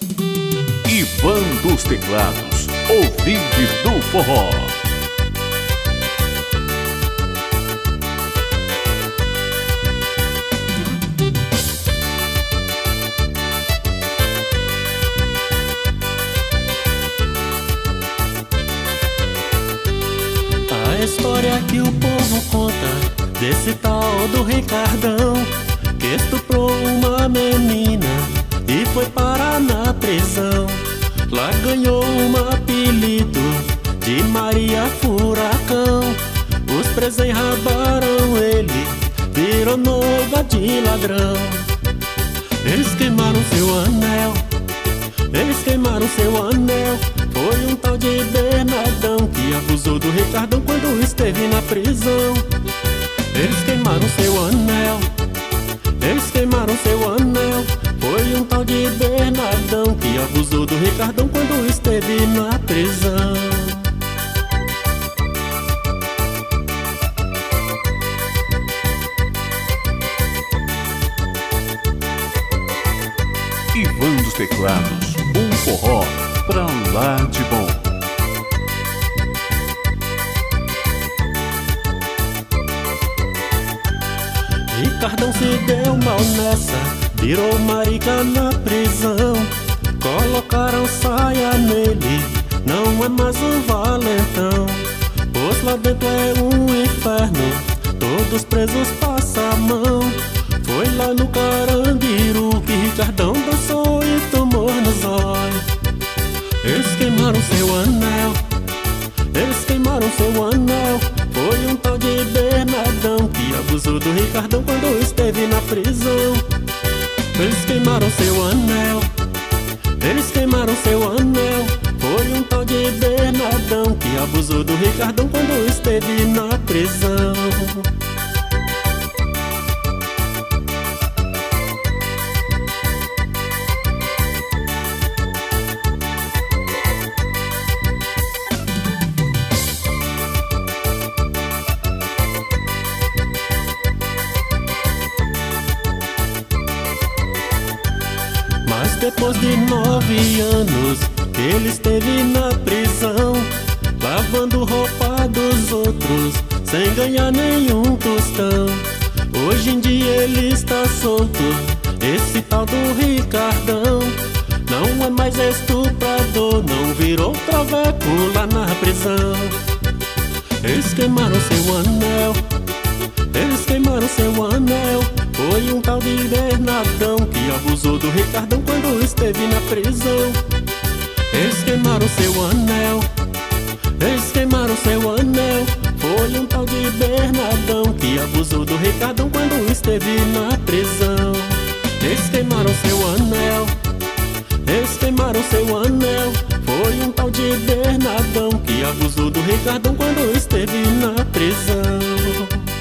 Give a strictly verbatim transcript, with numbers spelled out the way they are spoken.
Ivan dos Teclados, o Vinde do Forró. A história que o povo conta desse tal do Ricardão, que estuprou uma menina e foi parar na prisão. Lá ganhou um apelido de Maria Furacão. Os presos enrabaram ele, virou noiva de ladrão. Eles queimaram seu anel, eles queimaram seu anel. Foi um tal de Bernardão que abusou do Ricardão quando esteve na prisão. Eles queimaram seu anel, eles queimaram seu anel. Foi um tal de Bernardão que abusou do Ricardão quando esteve na prisão. Ivan dos Teclados, um forró pra lá de bom. Ricardão se deu mal nessa, virou marica na prisão. Colocaram saia nele, não é mais um valentão. Pois lá dentro é um inferno, todos presos passam a mão. Foi lá no Carandiru que Ricardão dançou e tomou no zóio. Eles queimaram seu anel, eles queimaram seu anel. Foi um tal de Bernardão que abusou do Ricardão quando esteve na prisão. Eles queimaram seu anel, eles queimaram seu anel. Foi um tal de Bernardão que abusou do Ricardão quando esteve na prisão. Mas depois de nove anos que ele esteve na prisão, lavando roupa dos outros, sem ganhar nenhum tostão. Hoje em dia ele está solto, esse tal do Ricardão. Não é mais estuprador, não virou traveco lá na prisão. Eles queimaram seu anel, eles queimaram seu anel. Foi um tal de Bernardão que abusou do Ricardão quando esteve na prisão. Eles queimaram seu anel, eles queimaram seu anel. Foi um tal de Bernardão que abusou do Ricardão quando esteve na prisão. Eles queimaram seu anel, eles queimaram seu anel. Foi um tal de Bernardão que abusou do Ricardão quando esteve na prisão.